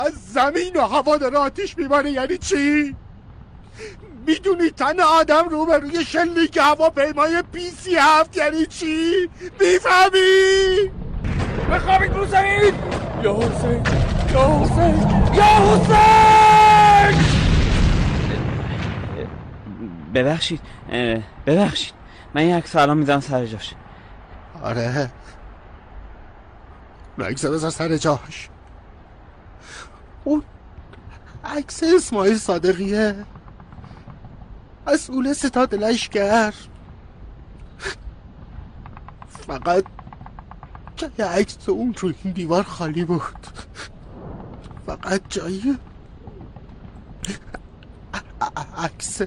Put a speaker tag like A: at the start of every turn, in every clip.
A: از زمین و هوا داره آتیش میباره. یعنی چی؟ میدونی تن آدم روبروی شلیک هواپیمای PC-7 یعنی چی؟ میفهمی؟
B: بخوابید رو زمین. یا حسین، یا حسین، یا حسین!
C: ببخشید من یه عکس الان میذارم سر جاش.
A: آره عکس بذار سر جاش. اون عکس اسماعیل صادقیه، مسئول ستاد لشکر. فقط جای عکس اون رو این دیوار خالی بود. فقط جایی عکس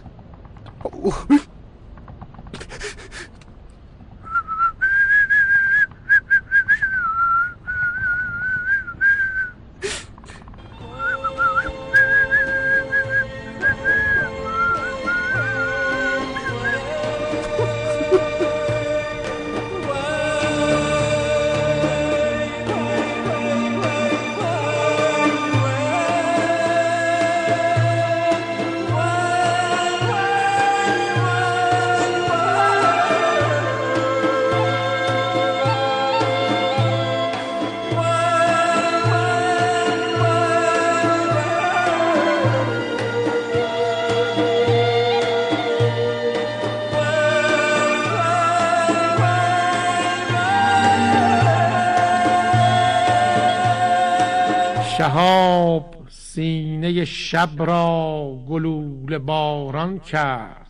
D: شهاب سینه شب را گلوله باران کرد،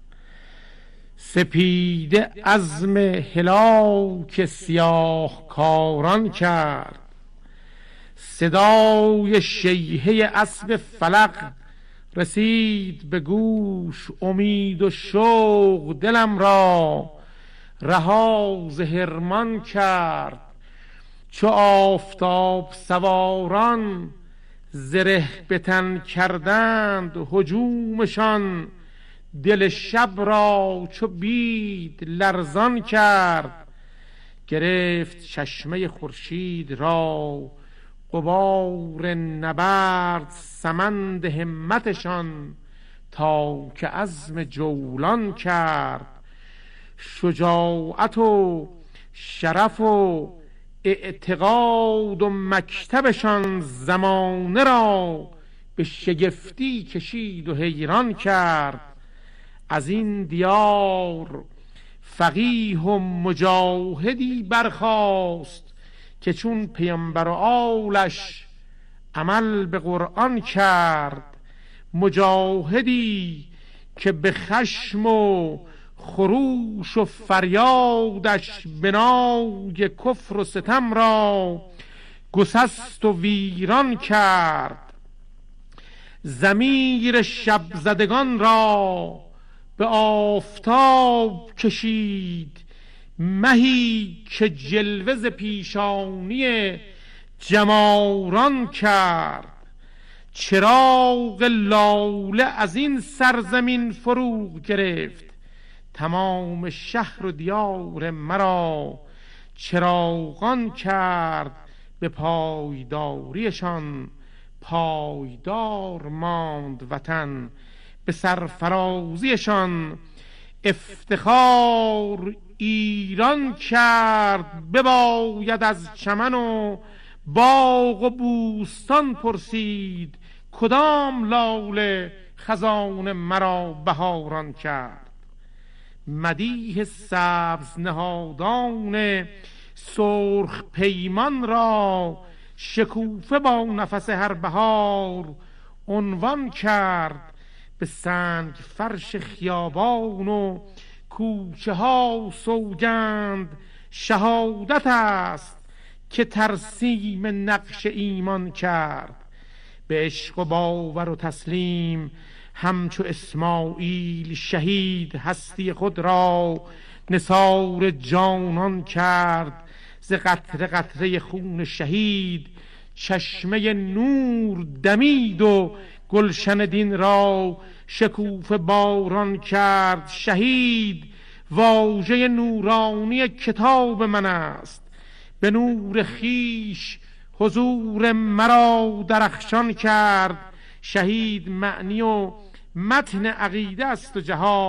D: سپیده عزم هلاک سیاه کاران کرد. صدای شیهه اسب فلق رسید به گوش، امید و شوق دلم را رها ز حرمان کرد. چو آفتاب سواران زره به تن کردند، هجومشان دل شب را چو بید لرزان کرد. گرفت چشمه خورشید را غبار نبرد، سمند همتشان تا که عزم جولان کرد. شجاعت و شرف و اعتقاد و مکتبشان زمانه را به شگفتی کشید و حیران کرد. از این دیار فقیه و مجاهدی برخاست، که چون پیامبر و آلش عمل به قرآن کرد. مجاهدی که به خشم و خروش و فریادش بنای کفر و ستم را گسست و ویران کرد. ضمیر شب زدگان را به آفتاب کشید، مهی که جلوه ز پیشانی جماران کرد. چراغ لاله از این سرزمین فروغ گرفت، تمام شهر و دیار مرا چراغان کرد. به پایداریشان پایدار ماند وطن، به سرفرازیشان افتخار ایران کرد. بباید از چمن و باغ و بوستان پرسید، کدام لاله خزان مرا بهاران کرد. مدیح سبز نهادان سرخ پیمان را شکوفه با نفس هر بهار عنوان کرد. به سنگ فرش خیابان و کوچه ها سوگند شهادت است، که ترسیم نقش ایمان کرد. به عشق و باور و تسلیم همچو اسماعیل شهید هستی خود را نثار جانان کرد. ز قطره قطره خون شهید چشمه نور دمید و گلشن دین را شکوفه باران کرد. شهید واژه نورانی کتاب من است، به نور خیش حضور مرا درخشان کرد. شهید معنی و متن عقیده است و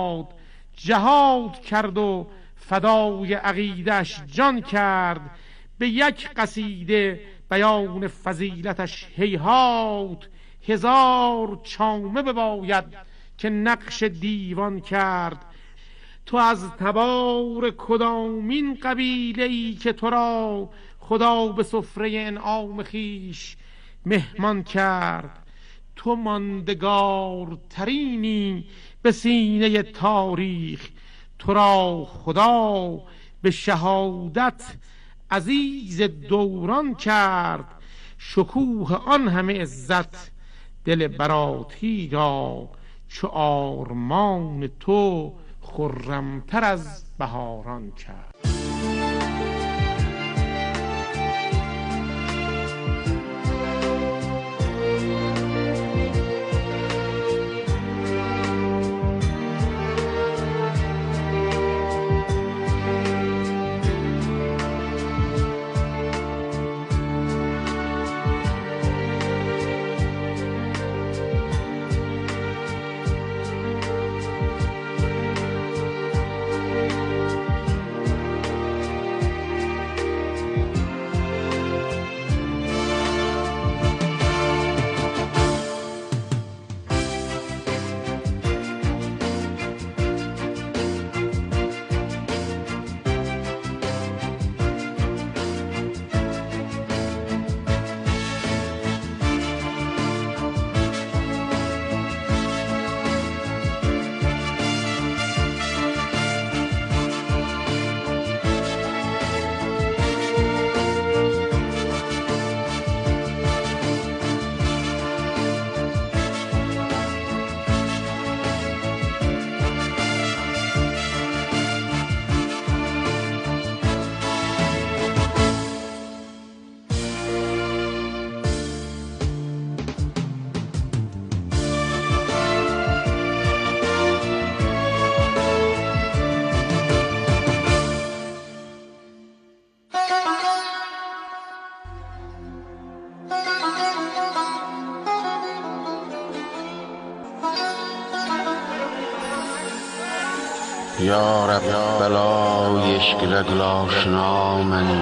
D: جهاد کرد و فدای عقیدش جان کرد. به یک قصیده بیان فضیلتش هیهات، 1000 چامه بباید که نقش دیوان کرد. تو از تبار کدامین قبیله‌ای که تو را خدا به سفره انعام خیش مهمان کرد؟ تو ماندگار ترینی به سینه تاریخ، تو را خدا به شهادت عزیز دوران کرد. شکوه آن همه عزت دل براتی را، چو آرمان تو خرمتر از بهاران کرد.
E: یا رب بلای عشق رگل آشنا منی،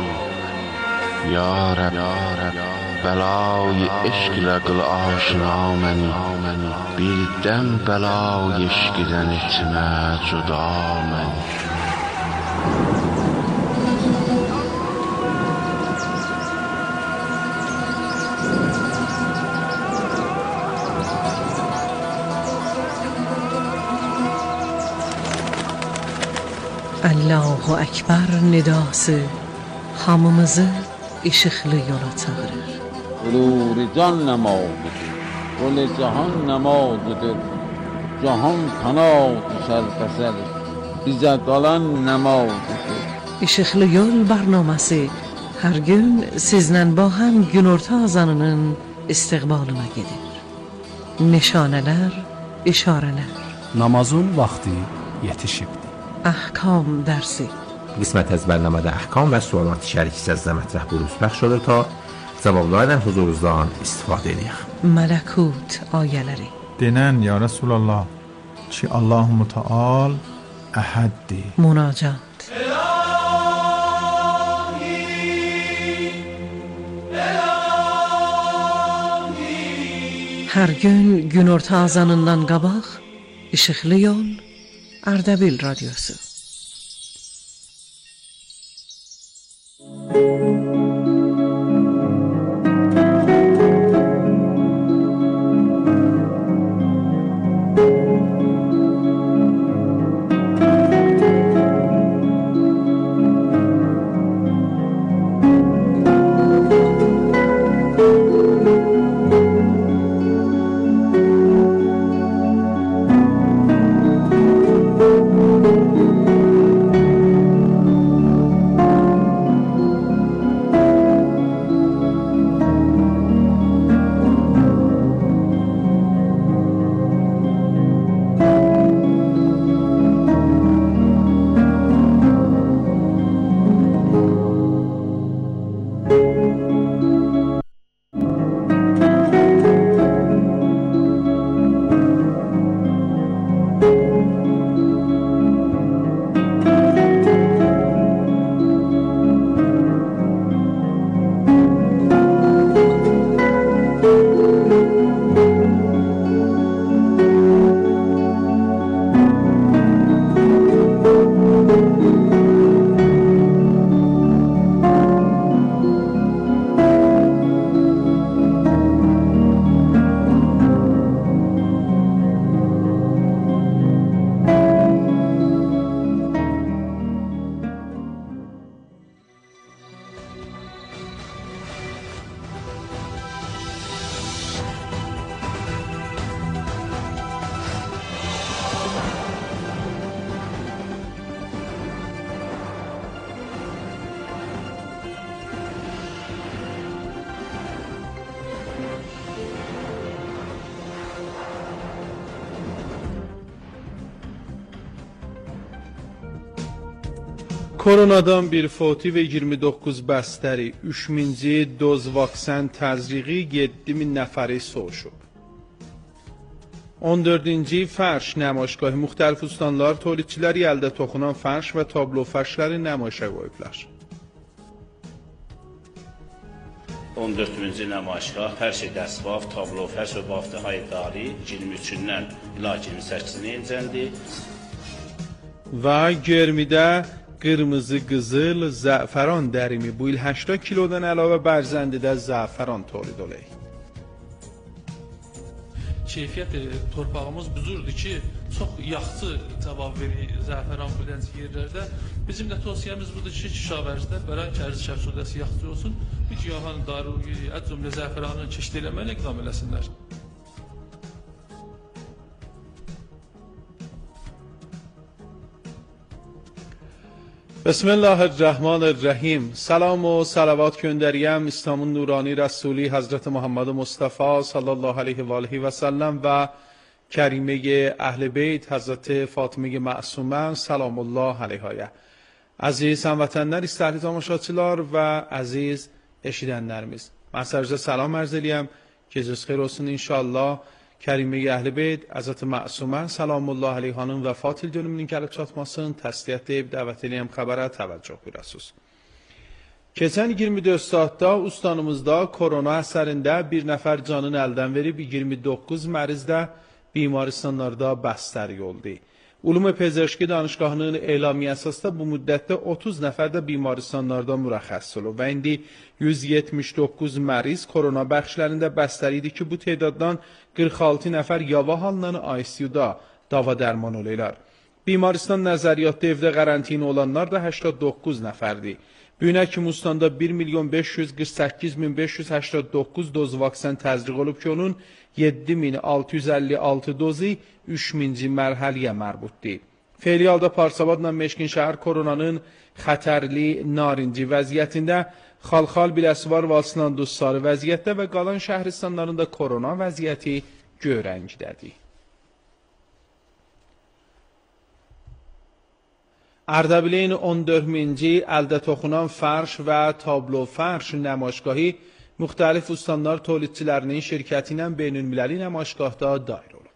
E: یا رب بلای عشق رگل آشنا منی، بیردم بلای عشقدن etmə جدا منی.
F: Allahu Ekber nidası hamımızı ışıklı yola çağırır.
G: Nuri can nemadıdır, gol cihan nemadıdır. Cihan kanat düşer, bize kalan nemadıdır.
F: Işıklı Yol برنامه‌si her gün sizden با هم günorta azanının istiqbalına gelir. Nişaneler, işareler.
H: Namazın vakti yetişibdir.
F: احکام درسی.
I: قسمت از برنامه احکام و سوالات شریک از مطرح بروز پخش شده تا cavablardan huzurunuzdan istifadə edək.
F: Mələkut ayələri.
J: Denən ya Rasulullah ki Allahu Müteal əhəddir.
F: Münacat. Hər gün günorta azanından qabaq İşıqlı Yol Ardabil Radyosu.
D: Koronadan bir foti və 29 bəstəri, 3000-ci doz vaksin təzriqi 7000 nəfəri soğuşub. 14-ci fərş namaişgahı müxtəlif ustanlar, tolidçiləri əldə toxunan fərş və tablo fərşləri namaişə qoyublar.
K: 14-cü namaişgah fərş dəsbaf, tablo fərş və baftəhay dari 23-dən ila 28-nə incəndi.
D: Və Germidə qırmızı, qızıl, zəfəran dərimi bu il 80 kilodan əlavə Bərzəndidə zəfəran tolid olub.
L: Keyfiyyət torpağımız buzurdur ki, çox yaxşı cavab verir zəfəran bilənci yerlərdə. Bizim də tövsiyəmiz budur ki, kişavərzdə bərən kərzi şəfsudəsi yaxşı olsun, bir giyahan daruri, ət cümlə zəfəranın çeşid eləməyini iqdam eləsinlər. Bismillahirrahmanirrahim. Salam و صلوات göndəriyəm İslamın nurani rəsuli Həzrət Muhammed Mustafa sallallahu aleyhi və aleyhi və səlləm və kəriməyə əhl-i beyt Həzrət Fatıməyə məsumə salamullah aleyhəyə. Əziz həmvətənlər, istəkli tamaşaçılar və əziz eşidənlərimiz, mən sizə salam ərz eləyəm. Gecəniz xeyir olsun inşallah. Kəriməyə əhl-i beyt Həzrət Məsumə salamullah aleyhanın vəfat il dönümünün gəlib çatmasını təsdiq edib dəvət eləyəm xəbərə təvəccüh buyurasınız. Keçən 24 saatda ustanımızda korona əsərində bir nəfər canını əldən verib, 29 məriz də bimaristanlarda bəstəri oldu. Ulum-i Pezerşki danışgahının elamiyə əsasda bu müddətdə 30 nəfər də bimaristanlarda mürəxəs olub və indi 179 məriz korona bəxşlərində bəstəri idi ki, bu tedaddan 46 nəfər yava halından ICU-da dava dərman olurlar. Bimaristan nəzəriyyatda evdə qərantin olanlar da 89 nəfərdir. Bu günə kimi ustandə 1.548.589 doz vaksin təzriq olub ki, onun 7.656 dozu 3000-ci mərhəliyə mərbutdir. Feyli halda Parsabadla Meşkin şəhər koronanın xətərli, narinci vəziyyətində, Xalxal, Biləsuvar və Aslanduz sarı vəziyyətdə və qalan şəhristanlarında korona vəziyyəti göy rəngdədir. Ərdəbilin 14-ci əldə toxunan fərş və tablo fərş namaişgahı müxtəlif ustanlar tolidçilərinin şirkəti ilə beynəlmiləli namaişgahda dair olub.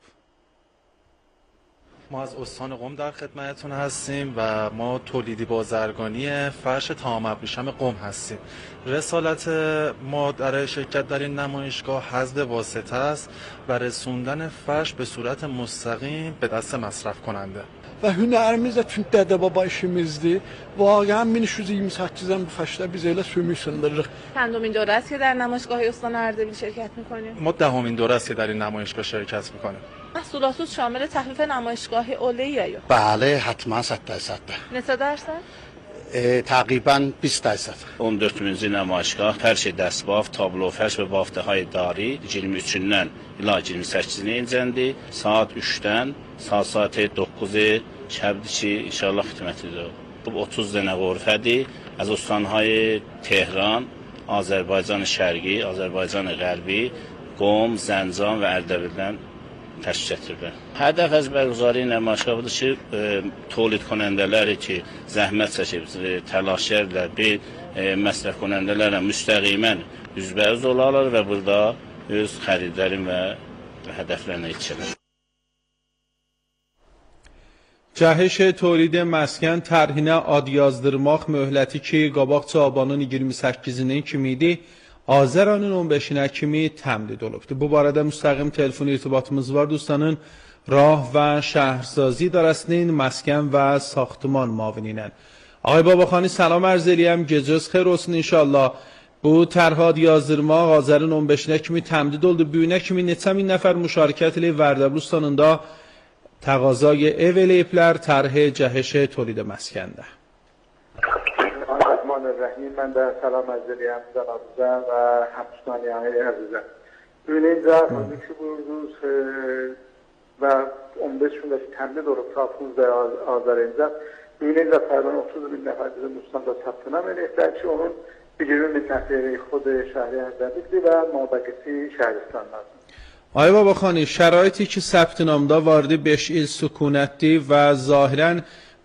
M: ما از استان قم در خدمتتون هستیم و ما تولیدی بازرگانی فرش تمام ابریشم قم هستیم. رسالت ما در شرکت در این نمایشگاه حذف واسطه است و رسوندن فرش به صورت مستقیم به دست مصرف کننده.
N: Və hünərimiz də tünd dədə baba işimizdir. Vaqəən 1328-dən bu fəşdə biz elə sümük sındırırıq.
O: چندمین دوره است که در نمایشگاه استان اردبیل شرکت می‌کنیم؟
M: ما دهمین دوره است که در این نمایشگاه شرکت می‌کنیم.
O: محصولات شامل تخفیف نمایشگاهی اوله‌ای یا؟
P: بله حتما 100%.
O: نه درصد؟
P: تقریبا 20%.
K: 14-cü namaişgah fərş dəsbaf, tablo fərş və baftəhay dari 23-dən ila 28-nə incəndi. Saat 3-dən saat 9-u şəbdir ki, inşallah xidmətidir. Bu 30 dənə qurfədir. Az ustanhay Tehran, Azərbaycan Şərqi, Azərbaycan Qərbi, Qom, Zəncan və Ərdəbildən təşkil etdirilib. Hədəf az bərqəzari namaişgahıdır ki, tolid konəndələri ki, zəhmət çəkib, təlaş edirlər, bir məsrəf konəndələrlə müstəqimən üzbəüz olarlar və burada öz xəridlərin və hədəflərinə yetişirlər.
D: Cəhş tolid məskən tərhinə ad yazdırmaq möhləti ki, qabaqca abanın 28-nin kimi idi, Azər ayının 15-nə kimi təmdid olubdur. Bu barədə müstəqim telefon irtibatımız var. Dostanın Rah və Şəhərsazi İdarəsinin Məskən və Saxtıman müavini ilə. Ağay Babaxani salam ərz eləyəm. Gecəniz xeyir olsun inşallah. Bu tərhad yazdırmaq Azərin 15-nə kimi təmdid oldu. Bu günə kimi neçə min nəfər müşarikət ilə Vərdəblustanında təqazay ev eləyiblər tərhi cəhş tolid məskəndə.
Q: Bismillahirrahmanirrahim. Mən də salam ərz edirəm cənabınıza və həmsünaniyanı əzizə. Öyləncə, özü ki buyurdunuz və 15 gündəki təmdid olub saatımızda Azərincə. Öyləncə fərdən 30 bin nəfər bizim Müslümanda çatdınam eləklər ki, onun 20 bin nəfəri xud şəhri Ərdəbildir və nabaqisi şəhristanlardır.
D: Ay Babaxani, şəraiti ki səbtinamda vardı 5 il sükunətdir və zahirən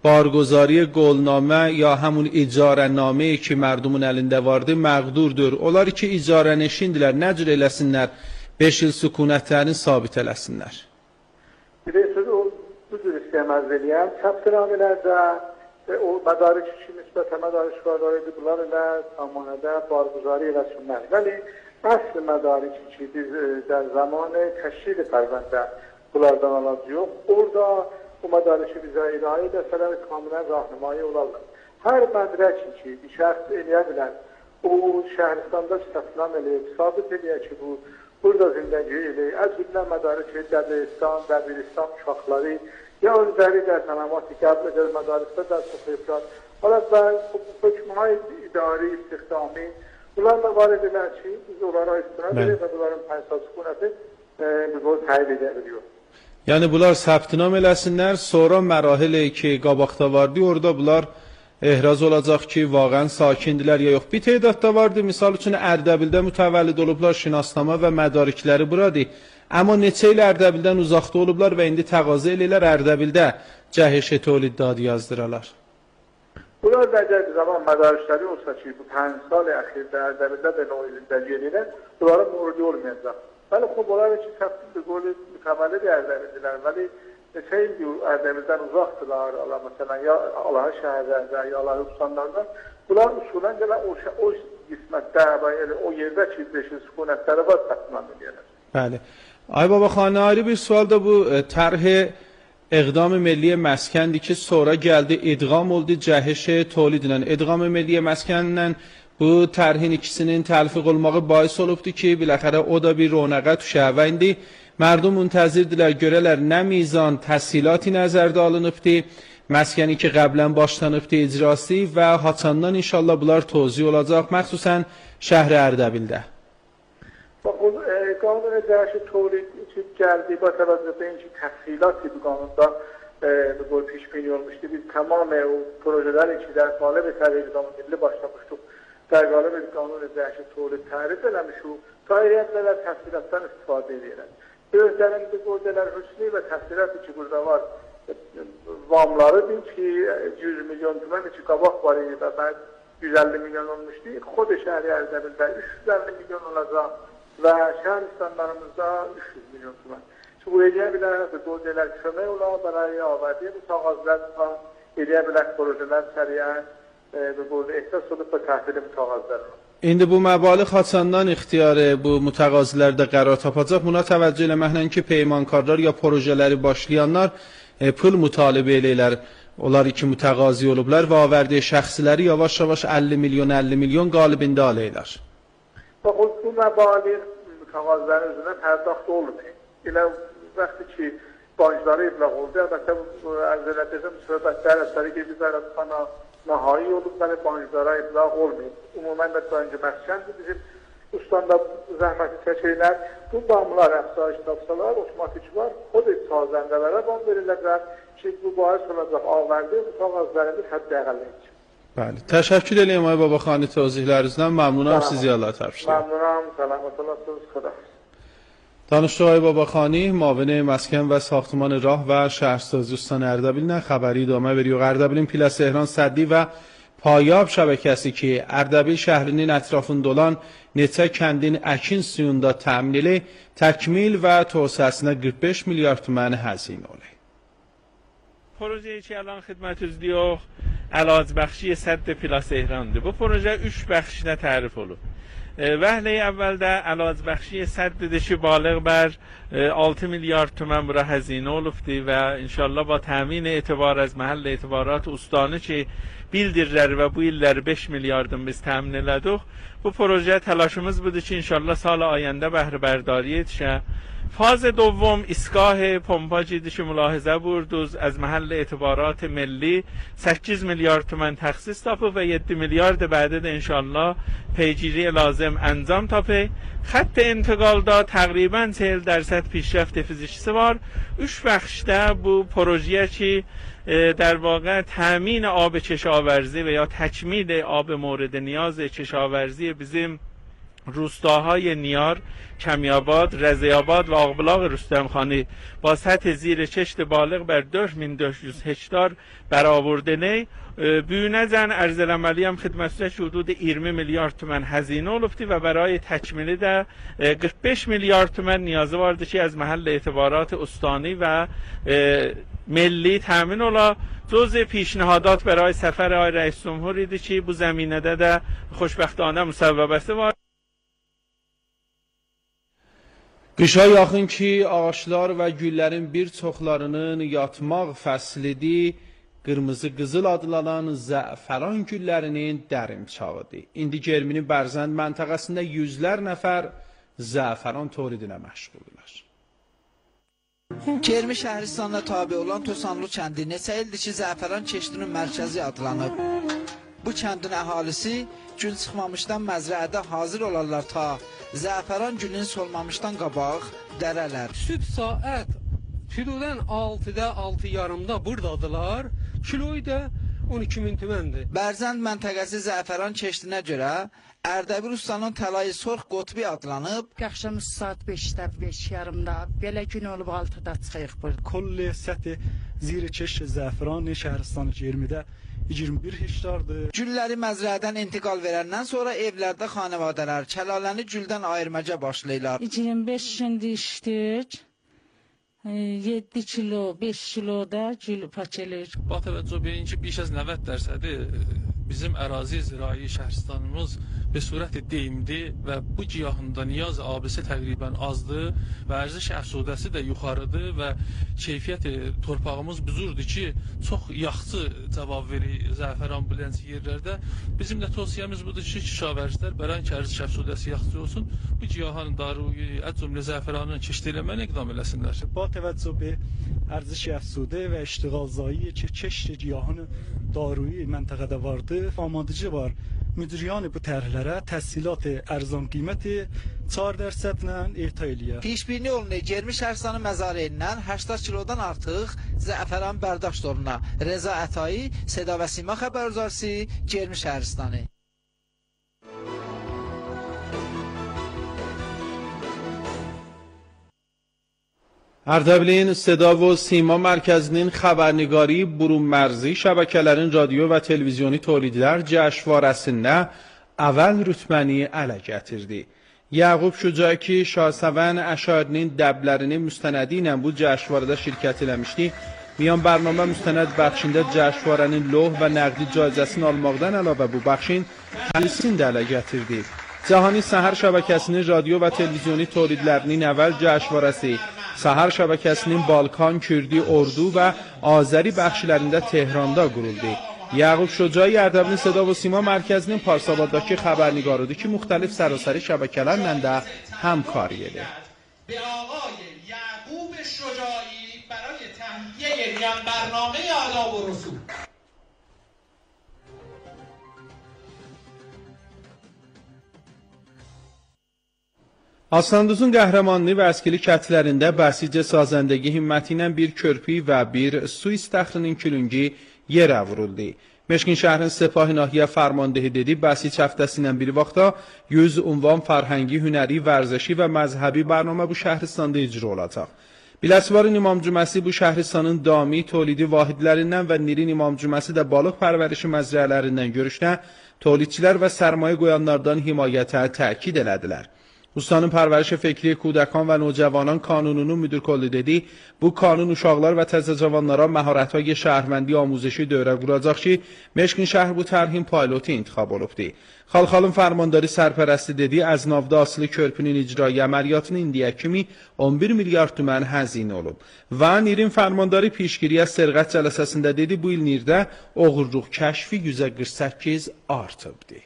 L: bargozari qolnamə ya həmin icarənamə ki mərdumun əlində vardı məqdurdur. Onlar ki icarəneşindilər, nə cür eləsinlər? 5 il sükunətlərini sabit eləsinlər.
Q: Bilirsiniz, o bu cür istəyəməz eləyən, çaptınamələrdə o mədarış ki, nisbətə mədarışlarları bunlar ilə zamanədə barguzari eləsinlər. Vəli, əsl mədarış ki, biz در zaman təşkil pərvəndə bunlardan alacaq yox. Orada bu mədarişi bizə irayə edəsələr kamilən rahnımayı olarlar. Hər mədrək ki, bir şəxs eləyə bilər, o şəhəristanda çatılan eləyib, sabit eləyək ki, bu burada zindəgi eləyib, əzbillə mədarış Dəbiristan, Dəbiristan uşaqları, ya özləri də sənəmat-ı qəbul edir mədarişdə dərs oxuyublar. Hala və hökmə idari, istihdami, bunlar da var edirlər ki, biz onlara istinad edir və bunların pənsaz sükunəti biz onu təyin edə biliyor.
L: Yəni bunlar səbtinam eləsinlər, sonra mərahil ki qabaqda vardı, orada bunlar ehraz olacaq ki, vaqən sakindilər ya yox. Bir tədadda vardı, misal üçün Ərdəbildə mütəvəllid olublar, şinasnama və mədarikləri buradır. Amma neçə il Ərdəbildən uzaqda olublar və indi təqazə eləyirlər Ərdəbildə cəhişə tolid dadı yazdıralar.
Q: Bunlar bəcər zaman mədarişləri olsa ki, bu 5 sal əxirdə Ərdəbildə də o ilində gelirlər, bunlara murdi olmayacaq. Bəli, xub, onlar ki, səbtin bir qolu mükəmməli də Ərdəbildilər, bəli, neçə ildir Ərdəbildən uzaqdılar, məsələn, ya Allahı şəhərlərdə, ya Allahı ustanlarda, bunlar usulən gələn o qismətdə, o yerdə ki, 5 sükunətləri var, səbtinam edirlər.
L: Bəli. Ay Babaxani, ayrı bir sual da bu tərh اقدام ملی مسکن که sonra geldi idğam oldu cəhişə tolid ilə. İdğam milli məskenlə bu tərhin ikisinin təlfiq olmağı bais olubdu ki, biləxərə o da bir ronaqa düşə və indi mərdum müntəzirdirlər görələr nə mizan təhsilati nəzərdə alınıbdı, məskəni ki qəblən başlanıbdı icrası və haçandan inşallah bunlar tozih olacaq, məxsusən şəhər Ərdəbildə.
Q: Qanun cəhişə tolid geldi با توجه به اینکه تفصیلاتی به قانوندا به قول پیش بینی olmuştu. Biz tamam o projelerin ki در قالب تغییر نام ملی başlamıştık. در قالب قانون cəhişə tolid tərif eləmişik. Dairələr təfsilatdan istifadə edirlər. Özlərinin bu qodelər hüsni və təfsilatı ki burada var. Vamlarıdır ki 100 milyon tümən ki qabaq var idi və 150 milyon olmuşdu. Xod şəhəri Ərdəbildə 350 milyon olacaq. Və şəhəristanlarımızda 300 milyon tümən. Çünki bu eləyə bilər, qodelər kömək olar, bəraya avərdiyə bu tağazlar eləyə bilər, projelər səriyən bu ehtiyac olub və təhvili mütəğazlar.
L: İndi bu məbaliğ haçandan ixtiyarı bu mütəğazilərdə qərar tapacaq. Buna təvəccüh eləməklə ki, peymankarlar ya projeləri başlayanlar pul mütalibə eləyirlər. Onlar iki mütəğazi olublar və avərdiyə şəxsləri yavaş-yavaş 50 milyon qalibində alırlar.
Q: Bu məbaliğ mütəğazilərin üzrə pərdəxt olunur. Elə vaxtı ki, bancları ibləq oldu, əlbəttə bu ərzələdəcəm söhbətlər əsəri ki, biz ərəbxana nəhai olub, bəli banclara ibləq olmayıb. Ümumən də öncə məskəndir bizim ustandə zəhməti çəkirlər. Bu damlar, əfsayiş tapsalar, otomatik var, o da sazəndələrə bam verirlər ki, bu bahis olacaq avərdi mütəğazilərimiz həddə əqəlləyici.
L: Bəli. Təşəkkür edirəm Ay Babaxani tövzihlərinizdən. Məmnunam, sizi Allah təbrik edirəm.
Q: Məmnunam, selamat olasınız, xudahafiz.
L: دانشجو آقای باباخانی معاون مسکن و ساختمان راه و شهرسازی استان اردبیل خبری دامه veriyor. Erdebil'in Plas Ehran Səddi və Payab şəbəkəsi ki, Erdebil şəhrinin ətrafında olan neçə kəndin əkin suyunda təminili təkmil və توسعəsinə 45 milyar tüməni həzinə olur.
R: پروژه‌ای که الان خدمتتون علاج بخشی سد پلاس اهرانده. Bu proje 3 bəxşinə tərif olub. Vəhlə əvvəldə əlac bəxşi səddedişi balıq bər 6 milyar tümən bura həzinə olubdu və inşallah ba təmin etibar az məhəllə etibarat ustanı ki bildirirlər və bu illəri 5 milyardan biz təmin elədik. Bu proje təlaşımız budur ki inşallah sal ayəndə bəhrə bərdari etişə. فاز دوم ایستگاه پمپاژی که ملاحظه بردوز از محل اعتبارات ملی 8 میلیارد تومان تخصیص تاپه و 7 میلیارد بعد انشالله پیگیری لازم انجام تاپه. خط انتقال دا تقریبا 40% پیشرفت فیزیکی var. 3 بخشده bu پروژه که در واقع تامین آب کشاورزی و یا تکمیل آب مورد نیاز کشاورزی bizim روستاهای نیار، کمیاباد، رضیاباد و آقبلاغ رستمخانی با سطح زیر چشت بالغ بر 4200 هکتار برآوردنی büyünəcən ərzəl əməli هم xidmətçilik hüdudu 20 milyar tümən həzinə olubdu və برای təkmili də 45 milyar tümən niyazı vardı ki, از محل اعتبارات استانی و ملی تامین ola. جزء پیشنهادات برای سفر آقای رئیس جمهور idi ki, bu zəminədə də xoşbəxtانə müsəvvəbəsi var.
L: Qışa yaxın ki, ağaçlar və güllərin bir çoxlarının yatmaq fəslidir. Qırmızı qızıl adlanan zəfəran güllərinin dərim çağıdır. İndi Germinin Bərzənd məntəqəsində yüzlər nəfər zəfəran toridinə məşğuldurlar.
S: Germi şəhristanına tabi olan Tosanlı kəndi neçə ildir ki, zəfəran keşdinin mərkəzi adlanıb. Bu kəndin əhalisi gün çıxmamışdan məzrəədə hazır olarlar ta zəfəran gülünün solmamışdan qabaq dərələr.
T: Sübh saat Fidodan 6-da, 6:30-da buradadılar. Kiloyu da 12.000 tüməndir.
S: Bərzənd məntəqəsi zəfəran keşdinə görə Ərdəbil ustanın təlayı sorx qotbi adlanıb.
U: Axşam saat 5-də, 5:30-da belə gün olub 6-da çıxırıq burada.
V: Kolli səthi ziri keşd zəfəran şəhristanı Germidə 21 hektardır.
S: Gülləri məzrəədən intiqal verəndən sonra evlərdə xanəvadələr kəlaləni güldən ayırmaca başlayırlar.
U: 25 gündür işdik. 7 kilo, 5 kilo da gül paçelir.
W: با توجه به اینکه بیش از 90% bizim ərazi zirai şəhristanımız به صورت deyimdir və bu giyahında niyaz abisi təqribən azdır və ərziş əfsudəsi də yuxarıdır və keyfiyyəti torpağımız buzurdur ki, çox yaxşı cavab verir zəfəran bilənci yerlərdə. Bizim də tövsiyəmiz budur ki, kişavərcilər bərən ki, ərziş əfsudəsi yaxşı olsun, bu giyahanın daruyu, cümlə zəfəranın keşd eləməni iqdam eləsinlər.
V: با توجه به ارزش افزوده و اشتغال زایی که کشت گیاهان دارویی منطقه vardı, آمادگی var. Müdiriyan bu tərhlərə təhsilat ərzan qiyməti 4% ehta eləyir.
S: Pişbirni olunur Germi şəhristanı məzarəyindən 80 kilodan artıq zəfəran bərdاشت olunur. Reza Ətai, Seda və Sima xəbərdarçısı, Germi şəhristanı.
L: Ərdəbilin Seda və Sima mərkəzinin xəbərnigarı burunmərzi şəbəkələrin radio və televizyoni tolidlər cəşvarəsində əvvəl rütbəni ələ gətirdi. Yaqub Şücaki Şahsəvən əşarinin dəblərinin müstənədi ilə bu cəşvarədə şirkət eləmişdi. Miyan bərnamə müstənəd bəxşində cəşvarənin loh və nəqdi caizəsini almaqdan əlavə bu bəxşin təlisini də ələ gətirdi. Cahani Səhər şəbəkəsinin radio və televizyoni tolidlərinin əvvəl cəşvarəsi Səhər şəbəkəsinin Balkan, Kürdi, Ordu və Azəri bəxşlərində Tehranda quruldu. Yaqub Şücai Ərdəbilin Seda və Sima mərkəzinin Parsabaddakı xəbərnigarıdır ki, müxtəlif sərasəri şəbəkələrlə də həmkarı edir.
X: به آقای یعقوب شجاعی برای تهیه برنامه آداب و رسوم.
L: Aslanduzun qəhrəmanlı və əskili kətlərində bəsicə sazəndəgi himməti ilə bir körpü və bir su istəxrinin külüngi yerə vuruldu. Meşkin şəhrin Sepahi Nahiyə Fərmandehi dedi, bəsic həftəsindən bir vaxtda 100 ünvan fərhəngi, hünəri, vərzəşi və məzhəbi bərnamə bu şəhristanda icra olacaq. Biləsvarın İmam Cüməsi bu şəhristanın dami, tolidi vahidlərindən və Nirin İmam Cüməsi də balıq pərvərişi məzrələrindən görüşdə tolidçilər və sərmayə qoyanlardan himayətə təkid elədilər. Ustanın pərvərişi fikri kudəkan və nocəvanan kanununun müdür kollu dedi, bu kanun uşaqlar və təzə cavanlara məharətهای şəhərməndi amuzişi dövrə quracaq ki, Meşkin şəhər bu tərhin payloti intiqab olubdur. Xalxalın fərmandarı sərpərəsti dedi, əznavda asılı körpünün icrayı əməliyyatının indiyə kimi 11 milyar tümən həzin olub. Və Nirin fərmandarı pişgiriyə sərqət cələsəsində dedi, bu il Nirdə oğurluq kəşfi 148 artıbdır.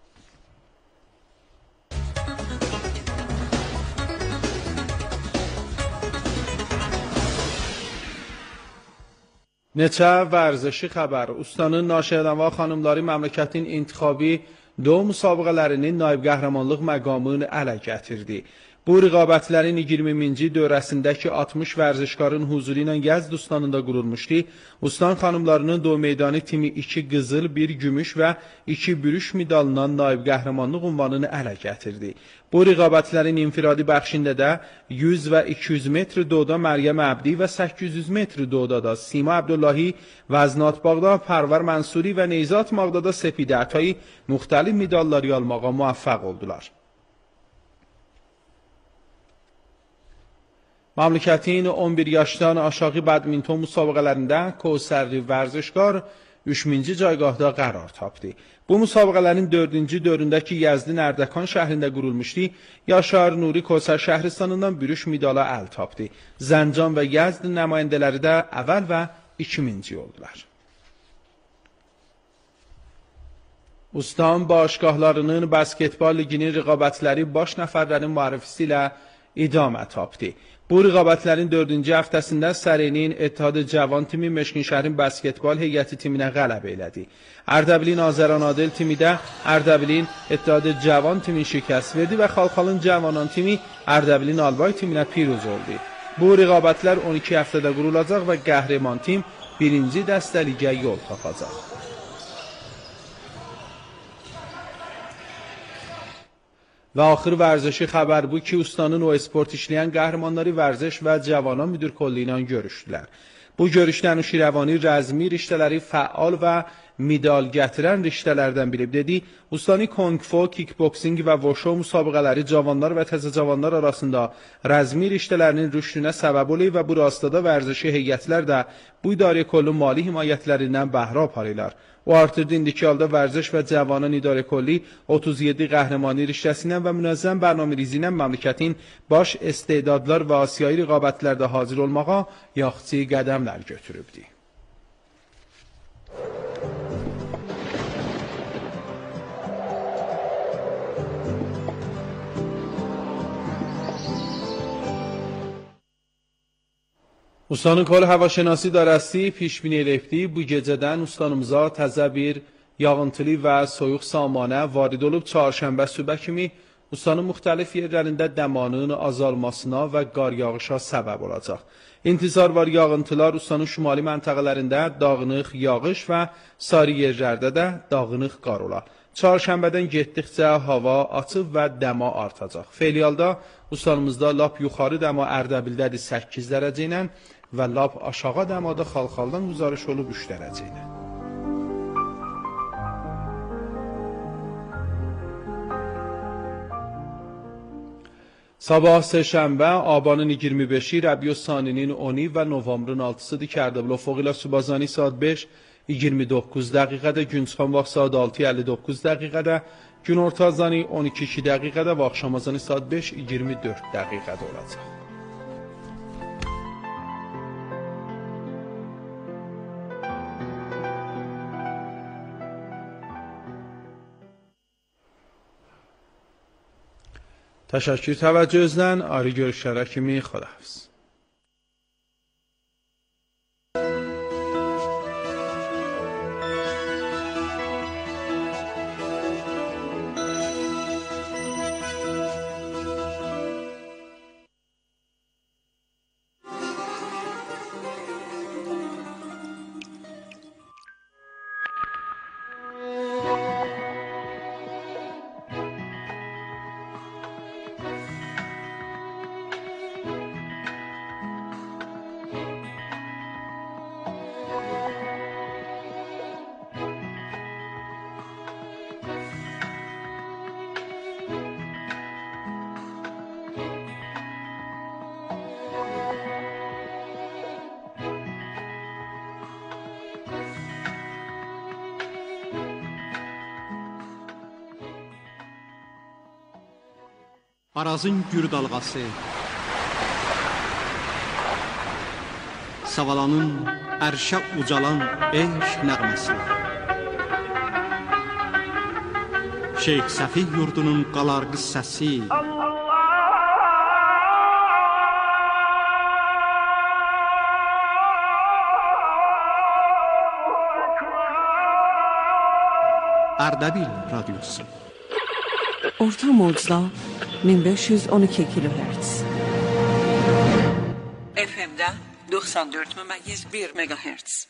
L: Neçə vərzəşi xəbər. Ustanın Naşiədənva xanımları məmləkətin intiqabi do müsabiqələrinin naib qəhrəmanlıq məqamını ələ gətirdi.
D: Bu rəqabətlərin 20-ci dövrəsindəki 60 vərzişkarın huzuru ilə Yezd Ustanında qurulmuşdu. Ustan xanımlarının do meydanı timi 2 qızıl, 1 gümüş və 2 bürüş medalından naib qəhrəmanlıq unvanını ələ gətirdi. Bu rəqabətlərin infiradi bəxşində də 100 və 200 metr doda Məryəm Əbdi və 800 metr doda da Sima Abdullahi və Aznatbağda Pərvar Mənsuri və Neyzat Mağdada Sepidə Ətayı müxtəlif medalları almağa muvaffaq oldular. Məmləkətin 11 yaşdan aşağı badminton müsabiqələrində Kosərli vərzişkar 3-cü cayqahda qərar tapdı. Bu müsabiqələrin 4-cü dövründəki Yezdin Ərdəkan şəhrində qurulmuşdu. Yaşar Nuri Kosər şəhristanından bürüş medala əl tapdı. Zəncan və Yezd nümayəndələri də əvvəl və ikinci oldular. Ustan başgahlarının basketbol liginin rəqabətləri baş nəfərlərin müarifəsi ilə idamə tapdı. Bu rəqabətlərin 4-cü həftəsində Sərenin Etihad Cavan timi Meşkinşəhərin basketbol heyəti timinə qələbə elədi. Ərdəbilin Azəran Adel timi də Ərdəbilin Etihad Cavan timin şikəst verdi və Xalxalın Cavanan timi Ərdəbilin Albay timinə piruz oldu. Bu rəqabətlər 12 həftədə qurulacaq və qəhrəman tim 1-ci dəstəligə yol tapacaq. Və axır vərzişi xəbər bu ki, ustanın o sport işləyən qəhrəmanları vərzəş və Cavanlar müdir kollu ilə görüşdülər. Bu görüşdə Nuşirəvani rəzmi riştələri fəal və medal gətirən riştələrdən bilib dedi. Ustani Kong-Fu, kickboxing və Wushu müsabiqələri cavanlar və təzə cavanlar arasında rəzmi riştələrinin rüşdünə səbəb olub və bu rastada vərzişi heyətlər də bu idarə kollu mali himayətlərindən bəhrə aparırlar. O artırdı indiki halda vərzəş və Cavanlar İdarə Kolli 37 qəhrəmani riştəsindən və münəzzəm bərnamələrizi ilə məmləkətin baş istedadlar və Asiyai rəqabətlərdə hazır olmağa yaxçı qədəmlər götürübdü. Ustanın kol havaşenasi dərəsi pişbini eləkdi. Bu gecədən ustanımıza təzə bir yağıntılı və soyuq samanə varid olub. Çarşənbə sübhə kimi ustanın müxtəlif yerlərində dəmanın azalmasına və qar yağışa səbəb olacaq. İntizar var yağıntılar ustanın şimali məntəqələrində dağınıq yağış və sarı yerlərdə də dağınıq qar ola. Çarşənbədən getdikcə hava açıb və dəma artacaq. Felialda ustanımızda lap yuxarı dəma Ərdəbildədir 8 dərəcə ilə və lap aşağı dəmada Xalxaldan güzarış olub 3 dərəcə ilə. Sabah səhşənbə abanın 25-i Rəbiü Saninin 10-i və novembrın 6-sıdır ki, Ərdəbil Ofoq ilə Subazani saat 5:29 dəqiqədə, Günçxan vaxt saat 6:59 dəqiqədə, gün ortazani 12:02 dəqiqədə və axşamazani saat 5:24 dəqiqədə olacaq. Təşəkkür təvəccühünüzdən, ayrı görüşlərə kimi xudahafız.
A: Arazın gür dalğası, Savalanın ərşə ucalan eşq nəğməsi, Şeyx Səfih yurdunun qalar qıssəsi, Ərdəbil radiosu.
F: Orta mocda 1512 kilohertz. FM'de 94,1 megahertz.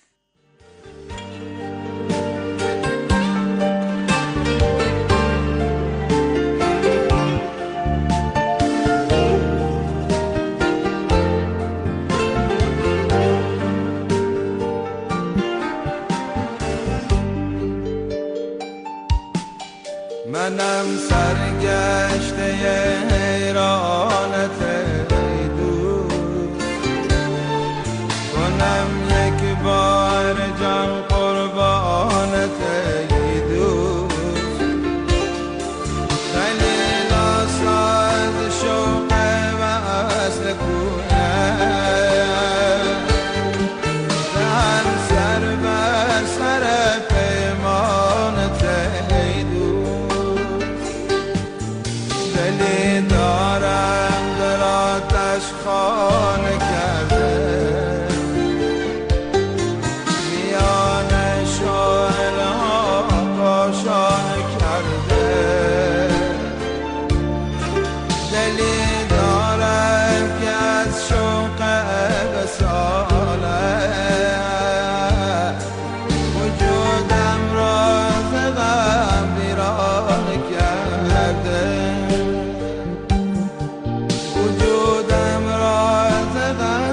B: منم سرگشته حیرانت ای دوست، کنم یک بار جان قربانت ای دوست. خیلی ناساز شوق وصل کویم، دهن سر بر سر پیمانت ای دوست. دلی دارم در آتش خانه کرده، میان شعله‌ها کاشانه کرده. دلی دارم که از شوق وصالت وجودم را ز غم ویران کرده. وجودم را ز غم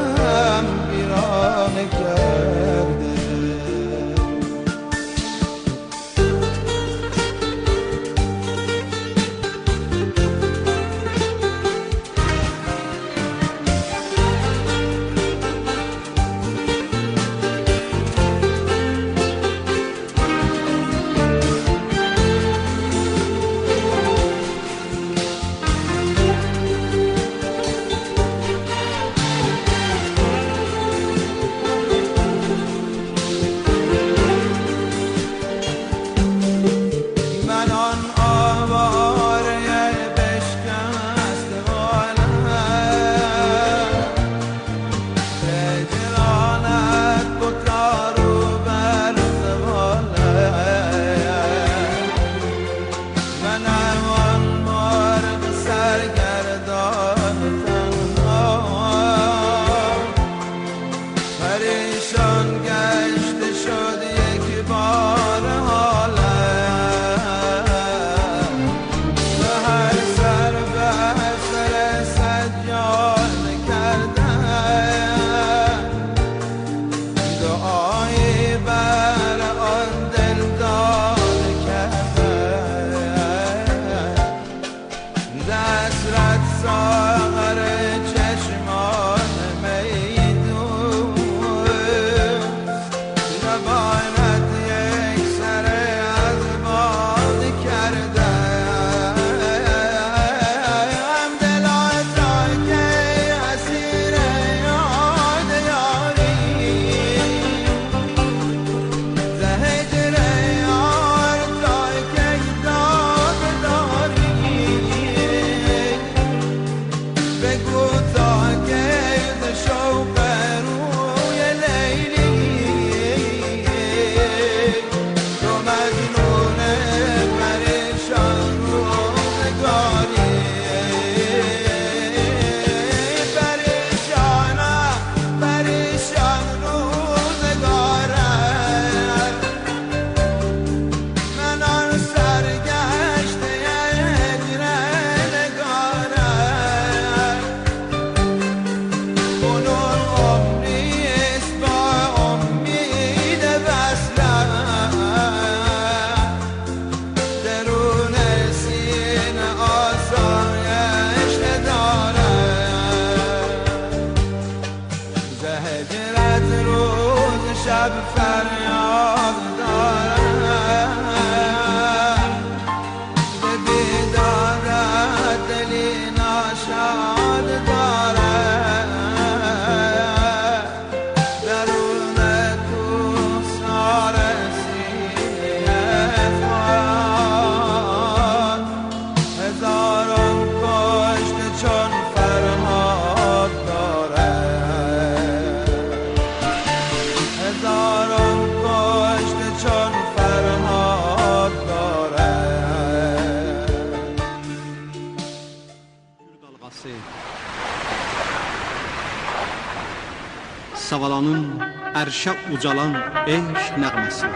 A: Savalanın ərşə ucalan eşq nəğməsi.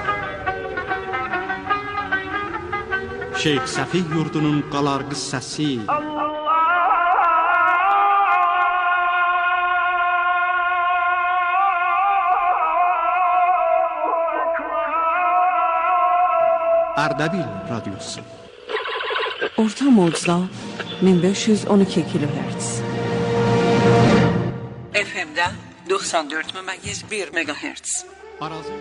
A: Şeyx Səfih yurdunun qalar qıssəsi. Ərdəbil radiosu.
F: Orta mocda 1512 kHz. FM'də 94,1 MHz.
A: Arazı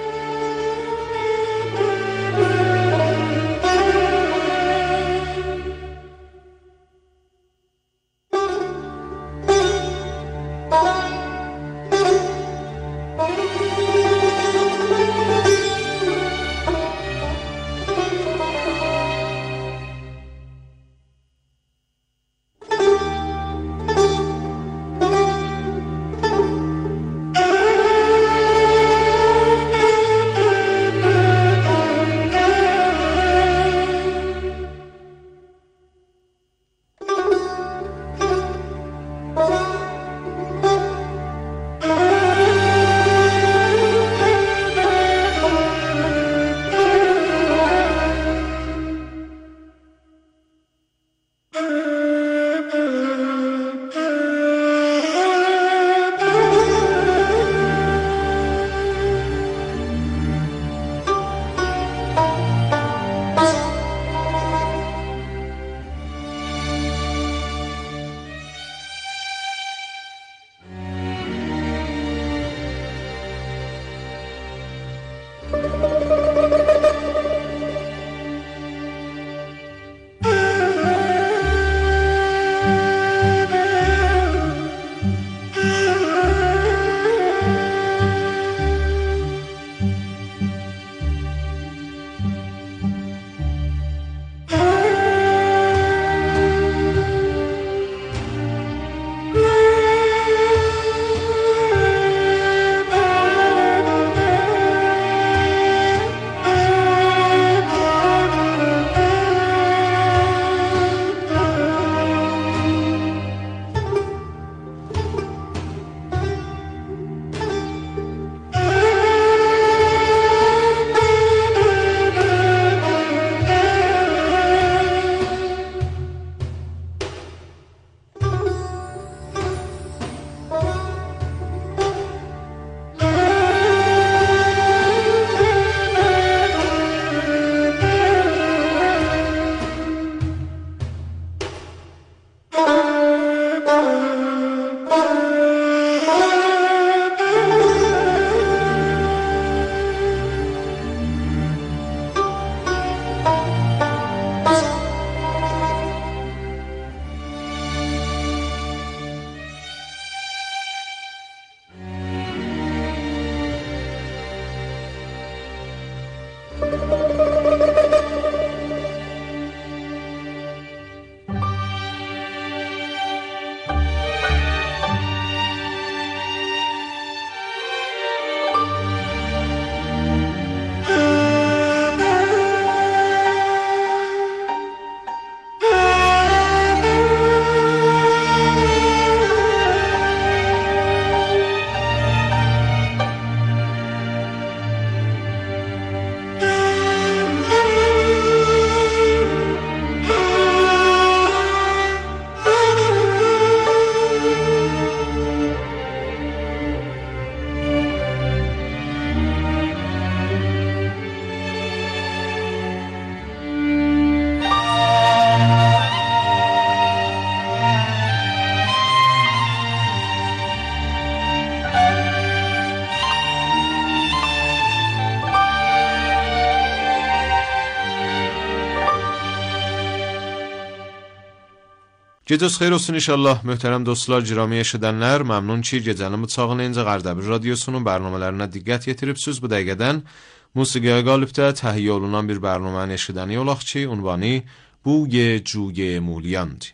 C: Gecəniz xeyir olsun inşallah möhtərəm dostlar, girami eşidənlər. Məmnun ki, gecənin bıçağınca Ərdəbil radiosunun bərnamələrinə diqqət yetiribsiniz. Bu dəqiqədən musiqiyə qalibdə təhiyyə olunan bir bərnaməni eşidəni olaq ki, unvanı Buye Cuye Mulyandır.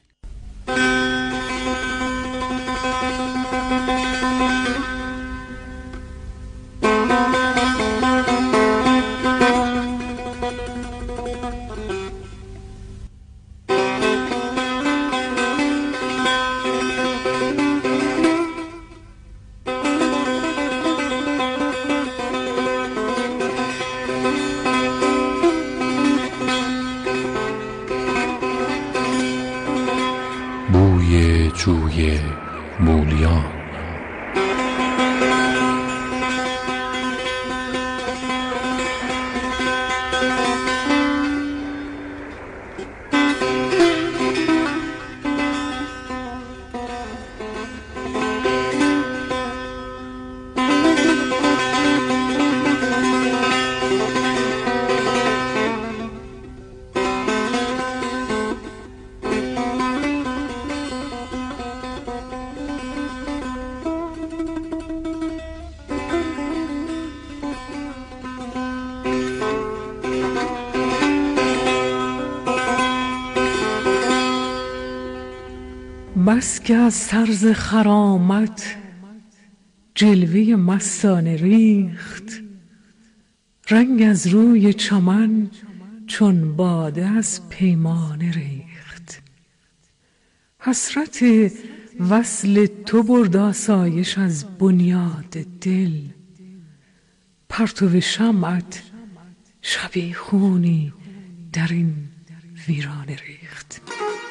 F: بس که از طرز خرامت جلوه مستانه ریخت، رنگ از روی چمن چون باده از پیمانه ریخت. حسرت وصل تو برد آسایش از بنیاد دل، پرتو شمعت شبیخونی در این ویرانه ریخت.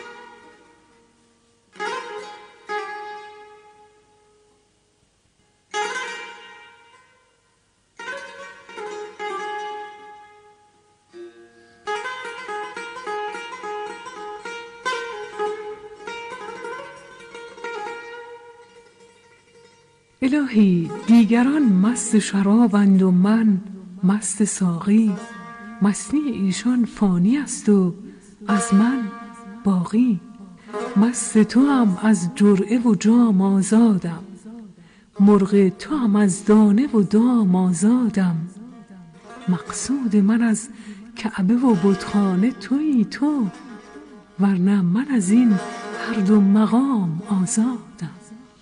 F: الهی دیگران مست شرابند و من مست ساقی، مستی ایشان فانی است و از من باقی. مست تو هم از جرعه و جام آزادم، مرغ تو هم از دانه و دام آزادم. مقصود من از کعبه و بتخانه تویی تو، ورنه من از این هر دو مقام آزادم.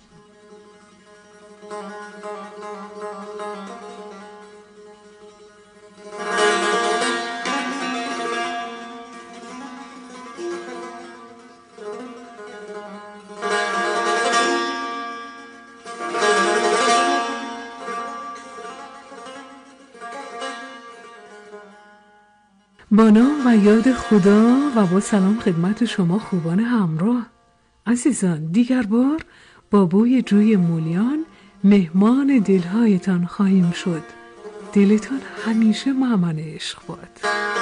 F: با نام و یاد خدا و با سلام خدمت شما خوبان همراه. عزیزان، دیگر بار با بوی جوی مولیان مهمان دلهایتان خواهیم شد. دلتان همیشه مأمن عشق باد.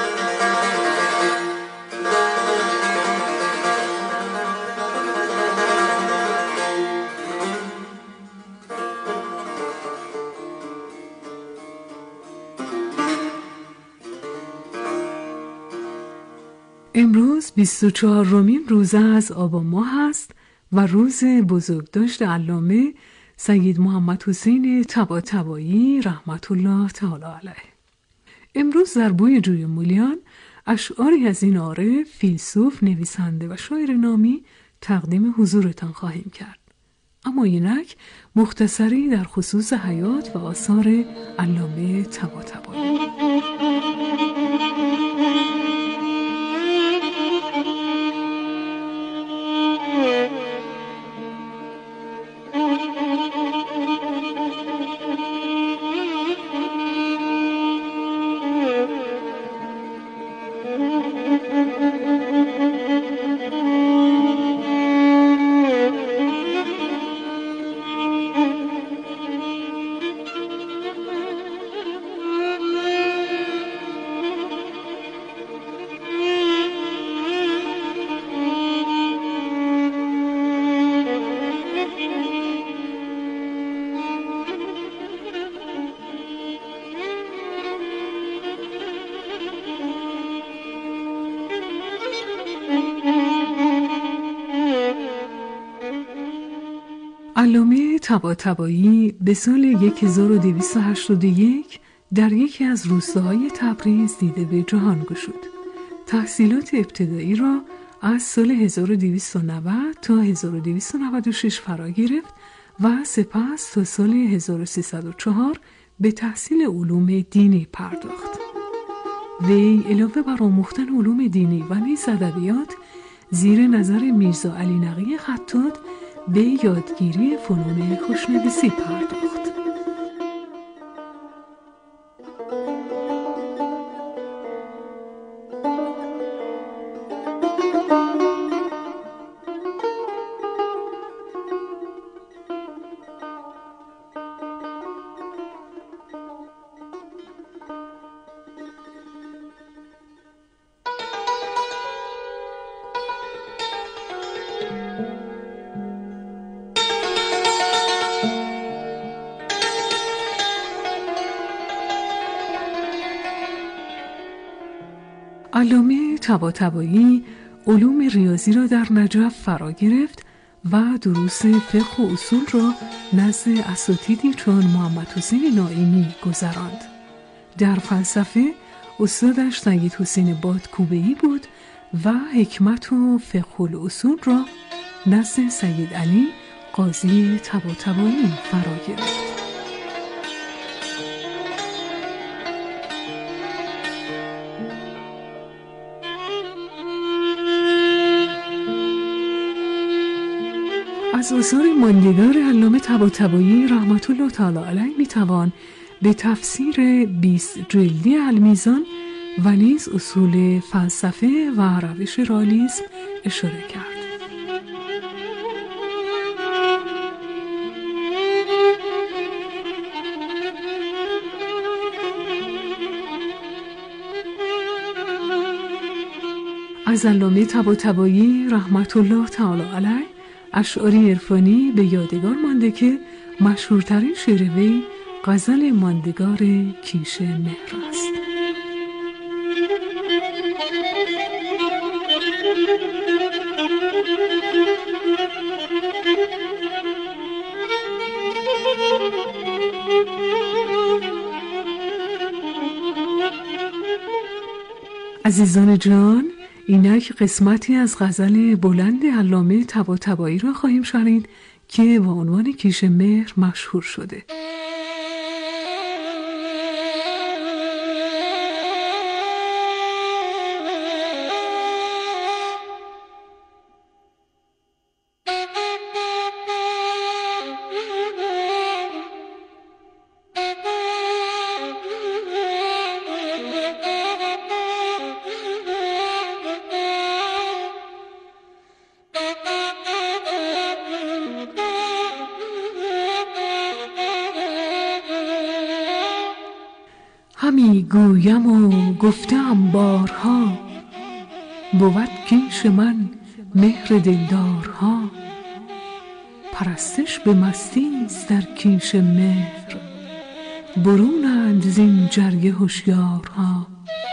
F: امروز 24مین روزه از آبان ماه است و روز بزرگداشت علامه سید محمد حسین طباطبایی رحمت الله تعالی علیه. امروز در بوی جوی مولیان اشعاری از این عارف، فیلسوف، نویسنده و شاعر نامی تقدیم حضورتان خواهیم کرد. اما اینک مختصری در خصوص حیات و آثار علامه طباطبایی. علامه طباطبایی به سال 1281 در یکی از روستاهای تبریز دیده به جهان گشود. تحصیلات ابتدایی را از سال 1290 تا 1296 فرا گرفت و سپس تا سال 1304 به تحصیل علوم دینی پرداخت. وی علاوه بر آموختن علوم دینی و نیز ادبیات، زیر نظر میرزا علی نقی خطاط به یادگیری فنون خوشنویسی پرداخت. علامه طباطبایی علوم ریاضی را در نجف فرا گرفت و دروس فقه و اصول را نزد اساتیدی چون محمد حسین ناعیمی گذراند. در فلسفه استادش سید حسین بادکوبه‌ای بود و حکمت و فقه الاصول را نزد سید علی قاضی طباطبایی فرا گرفت. از آثار ماندگار علامه طباطبایی رحمت الله تعالی علیه میتوان به تفسیر 20 جلدی المیزان و نیز اصول فلسفه و روش رئالیسم اشاره کرد. از علامه طباطبایی رحمت الله تعالی علیه اشعاری عرفانی به یادگار مانده که مشهورترین شعر وی غزل ماندگار کیش مهر است. عزیزان جان، اینک قسمتی از غزل بلند علامه طباطبایی را خواهیم شنید که با عنوان کیش مهر مشهور شده. همی گویم و گفتم بارها، بود کیش من مهر دلدارها. پرستش به مستی است در کیش مهر، برونند زین جرگه هوشیارها.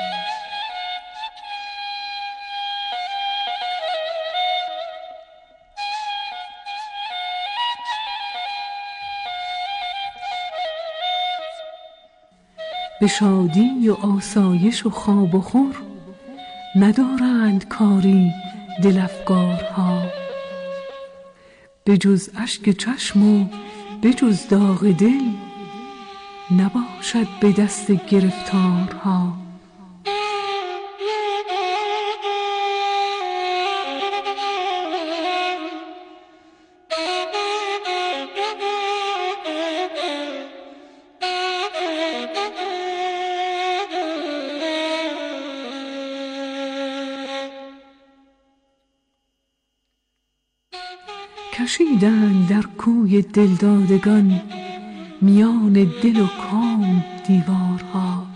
F: به شادی و آسایش و خواب و خور، ندارند کاری دل افگارها. به جز اشک چشم و به جز داغ دل، نباشد به دست گرفتارها. کشیدند در کوی دلدادگان، میان دل و کام دیوارها.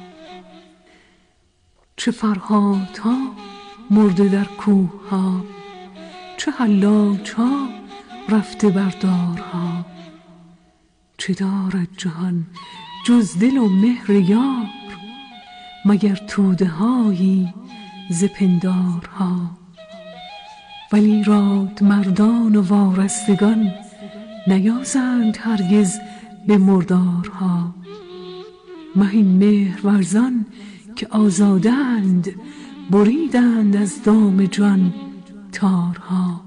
F: چه فرهادها مرده در کوه ها، چه حلاج ها رفته بر دارها. چه دارد جهان جز دل و مهر یار، مگر توده هایی ز پندارها. ولی راد مردان و وارستگان، نیازند هرگز به مردارها. مهین مهر ورزان که آزادند، بریدند از دام جان تارها.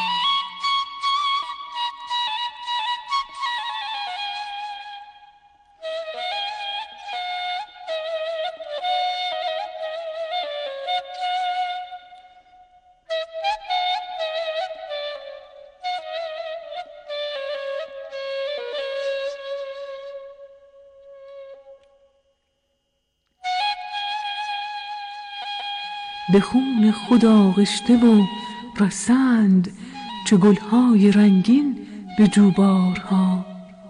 F: به خون خود آغشته و رسند، چه گلهای رنگین به جوبارها.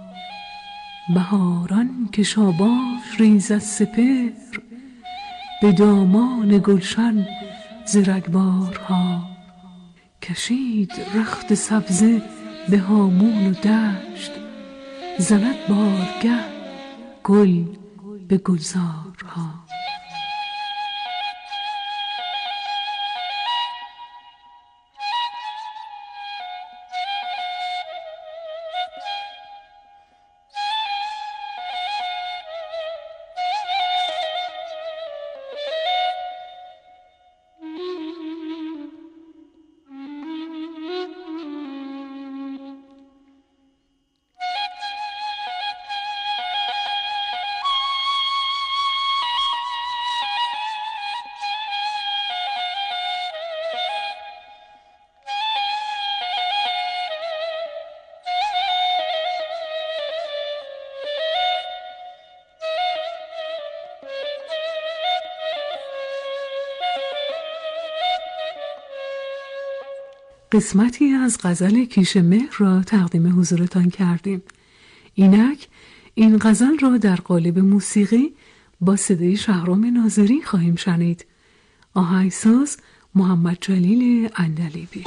F: بهاران که شاباش ریزد سپهر، به دامان گلشن ز رگبارها. کشید رخت سبزه به هامون و دشت، زند بارگه گل به گلزارها. قسمتی از غزل کیش مهر را تقدیم حضورتان کردیم. اینک این غزل را در قالب موسیقی با صدای شهرام ناظری خواهیم شنید. آهنگساز محمد جلیل اندلیبی.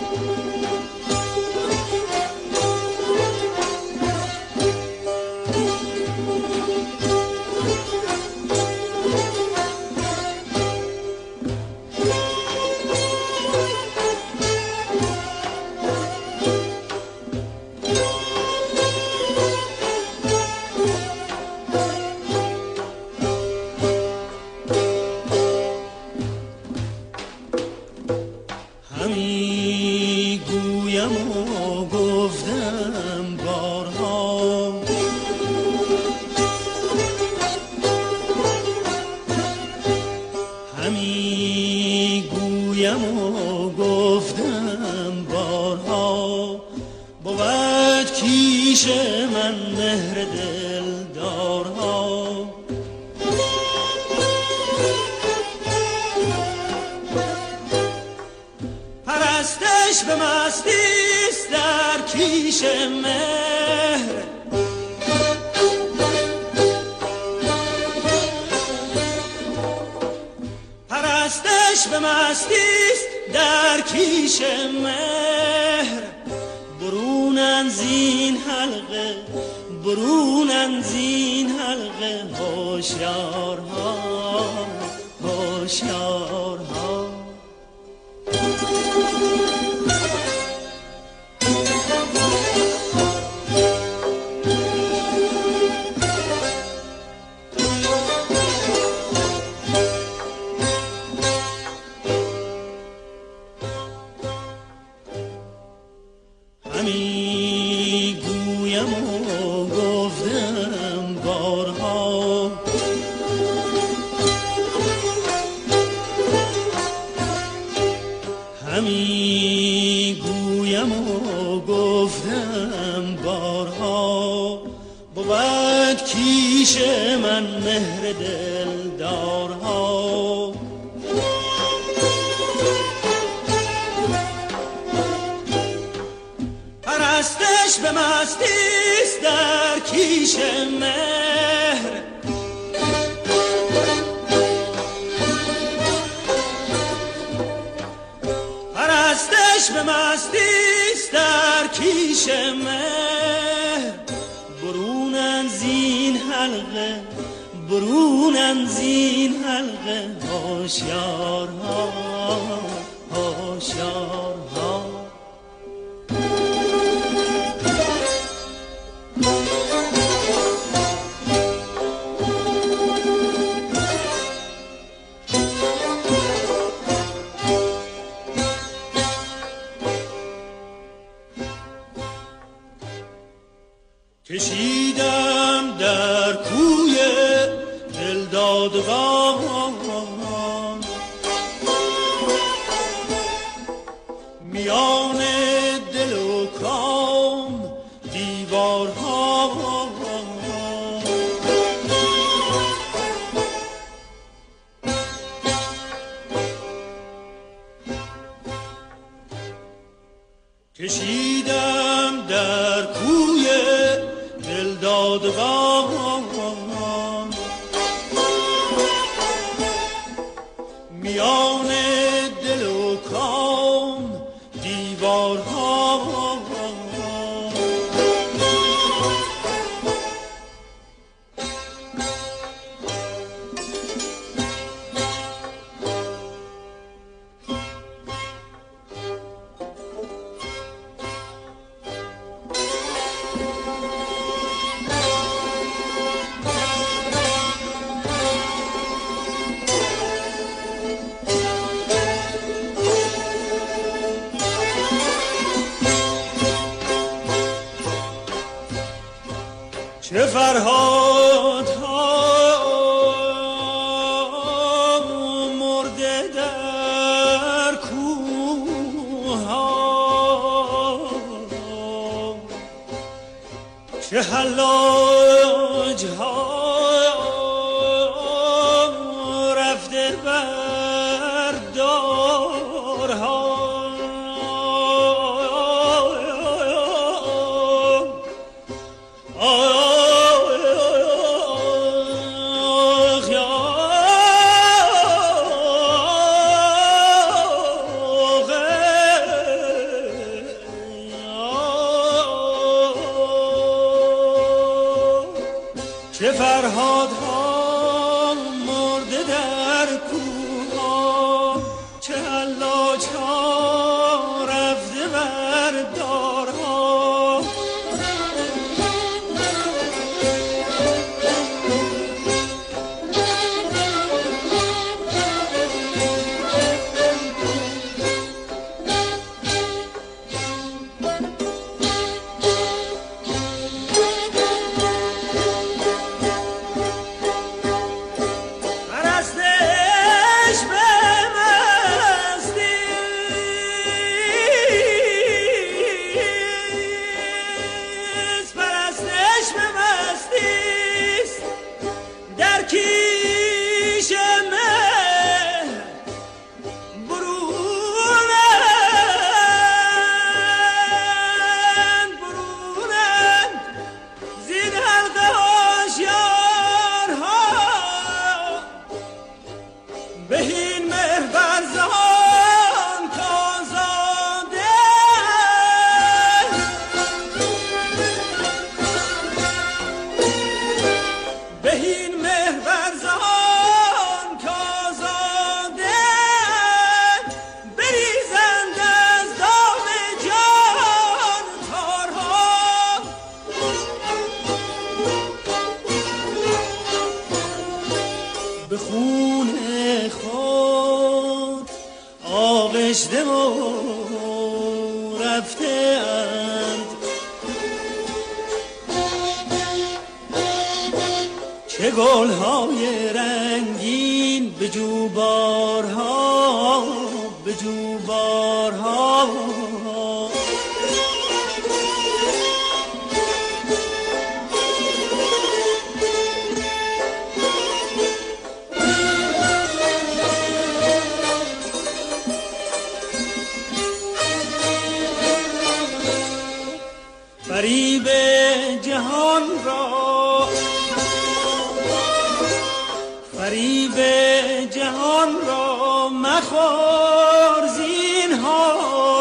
E: پرستش به مستیست در کیش مهر، پرستش به مستیست در کیش مهر. برونن زین حلقه، برونن زین حلقه، هوشیارها هوشیارها. همی گویم و گفتم بارها، همی گویم و گفتم بارها. بود کیش من مهر دلدارها. پرستش به مستیست در کیش مهر، پرستش به مستیست در کیش مهر. برونن زین حلقه، برونن زین حلقه، هوشیارها هوشیارها. کشیدم در کوی دلدادگان، میان دل و کام دیوارها. کشیدم در کوی دلدادگان، میان دل و کام دیوارها. چه فرهادها مرده در کوها، چه حلاجها رفته بر دارها. چه فرهادها مرده در کوها، چه حلاجها رفته بر دارها. چه گل‌های رنگین به جوبارها، به جوبارها. فریب جهان را، فریب جهان را مخور زینهار.